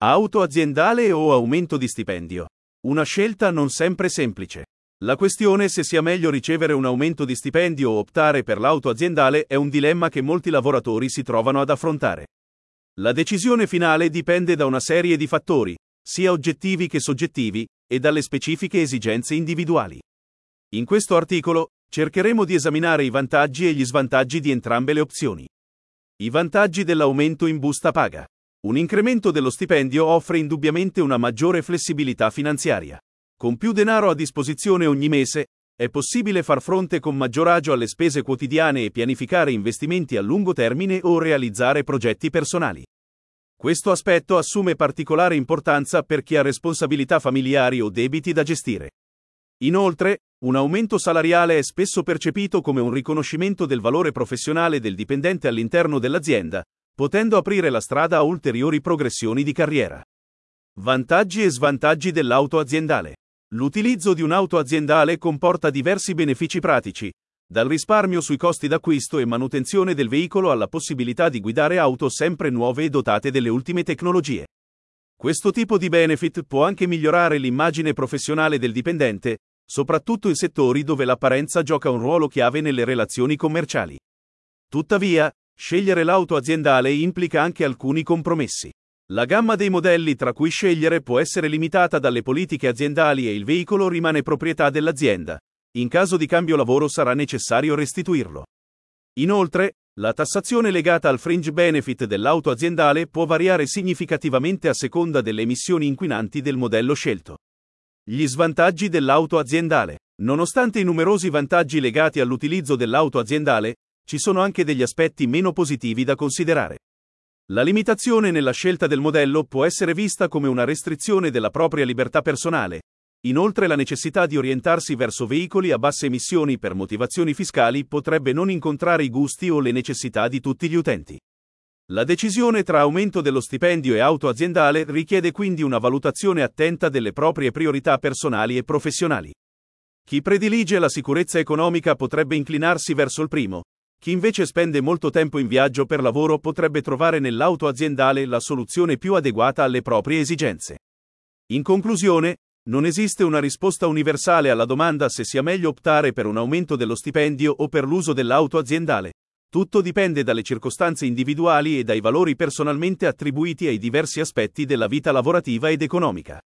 Auto aziendale o aumento di stipendio? Una scelta non sempre semplice. La questione se sia meglio ricevere un aumento di stipendio o optare per l'auto aziendale è un dilemma che molti lavoratori si trovano ad affrontare. La decisione finale dipende da una serie di fattori, sia oggettivi che soggettivi, e dalle specifiche esigenze individuali. In questo articolo, cercheremo di esaminare i vantaggi e gli svantaggi di entrambe le opzioni. I vantaggi dell'aumento in busta paga. Un incremento dello stipendio offre indubbiamente una maggiore flessibilità finanziaria. Con più denaro a disposizione ogni mese, è possibile far fronte con maggior agio alle spese quotidiane e pianificare investimenti a lungo termine o realizzare progetti personali. Questo aspetto assume particolare importanza per chi ha responsabilità familiari o debiti da gestire. Inoltre, un aumento salariale è spesso percepito come un riconoscimento del valore professionale del dipendente all'interno dell'azienda, potendo aprire la strada a ulteriori progressioni di carriera. Vantaggi e svantaggi dell'auto aziendale. L'utilizzo di un'auto aziendale comporta diversi benefici pratici, dal risparmio sui costi d'acquisto e manutenzione del veicolo alla possibilità di guidare auto sempre nuove e dotate delle ultime tecnologie. Questo tipo di benefit può anche migliorare l'immagine professionale del dipendente, soprattutto in settori dove l'apparenza gioca un ruolo chiave nelle relazioni commerciali. Tuttavia, scegliere l'auto aziendale implica anche alcuni compromessi. La gamma dei modelli tra cui scegliere può essere limitata dalle politiche aziendali e il veicolo rimane proprietà dell'azienda. In caso di cambio lavoro sarà necessario restituirlo. Inoltre, la tassazione legata al fringe benefit dell'auto aziendale può variare significativamente a seconda delle emissioni inquinanti del modello scelto. Gli svantaggi dell'auto aziendale. Nonostante i numerosi vantaggi legati all'utilizzo dell'auto aziendale, ci sono anche degli aspetti meno positivi da considerare. La limitazione nella scelta del modello può essere vista come una restrizione della propria libertà personale. Inoltre la necessità di orientarsi verso veicoli a basse emissioni per motivazioni fiscali potrebbe non incontrare i gusti o le necessità di tutti gli utenti. La decisione tra aumento dello stipendio e auto aziendale richiede quindi una valutazione attenta delle proprie priorità personali e professionali. Chi predilige la sicurezza economica potrebbe inclinarsi verso il primo. Chi invece spende molto tempo in viaggio per lavoro potrebbe trovare nell'auto aziendale la soluzione più adeguata alle proprie esigenze. In conclusione, non esiste una risposta universale alla domanda se sia meglio optare per un aumento dello stipendio o per l'uso dell'auto aziendale. Tutto dipende dalle circostanze individuali e dai valori personalmente attribuiti ai diversi aspetti della vita lavorativa ed economica.